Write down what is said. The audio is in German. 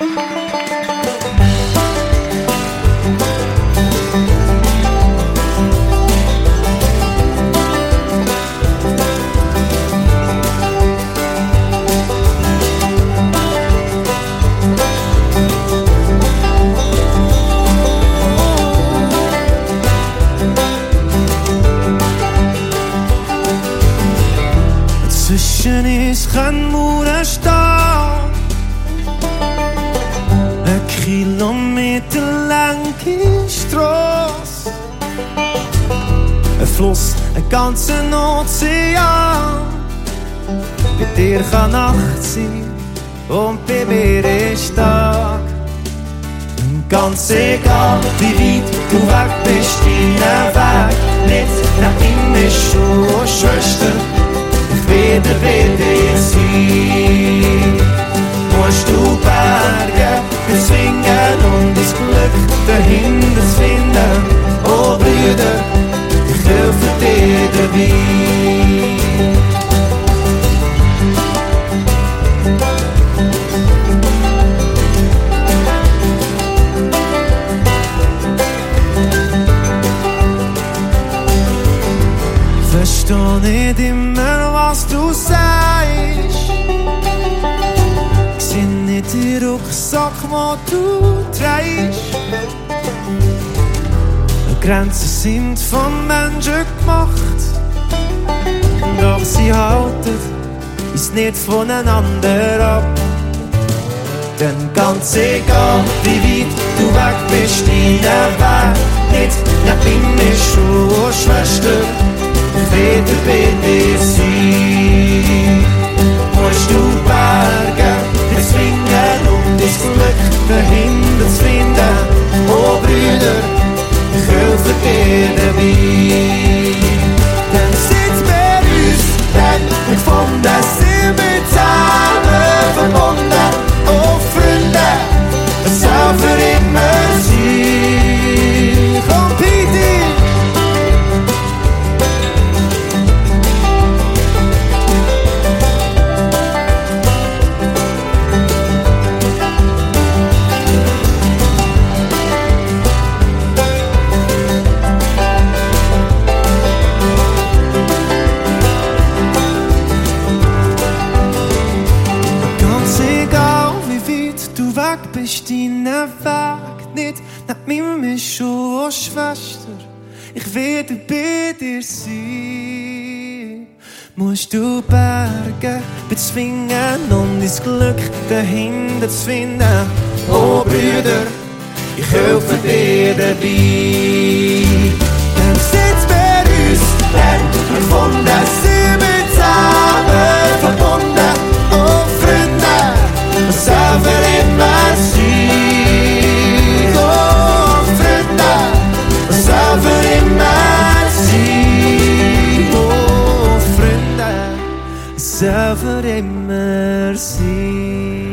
Zwischen uns kann Mauern stehen, 1 Kilometer lange Strasse, ein Fluss, ein ganzer Ozean. Bei dir kann Nacht sein und bei mir ist Tag. Und ganz egal, wie weit du weg bist, deinen Weg nicht nach ihm ist schon Schwester. Wieder bei dir sein, musst du Berge bezwingen und das Glück dahinter zu finden. Oh Brüder, ich helfe dir dabei. Versteh nicht immer, was du sagst. Ich seh nicht den Rucksack, den du trägst. Grenzen sind von Menschen gemacht, doch sie halten uns nicht voneinander ab. Denn ganz egal, wie weit du weg bist, deinen Weg nicht nach ihm ist schon Schwester. Wieder bei dir sein, musst du Berge bezwingen, um dein Glück dahinter zu finden. Oh Brüder, ich helfe dir dabei. Dann sind wir uns dann gefunden, sind wir zusammen verbunden. Oh Freunde, es soll für immer sein. Komm, Piti! Bist deinen Weg nicht nach meinem ist schon Schwester. Ich werde bei dir sein. Musst du Berge bezwingen, um dein Glück dahinter zu finden. Oh Brüder, ich helfe dir dabei. Dann sind wir uns endlich gefunden, sind wir zusammen verbunden. Oh Freunde, es soll für immer sein. Oh Freunde, es soll für immer sein. Oh Freunde, es soll für immer sein.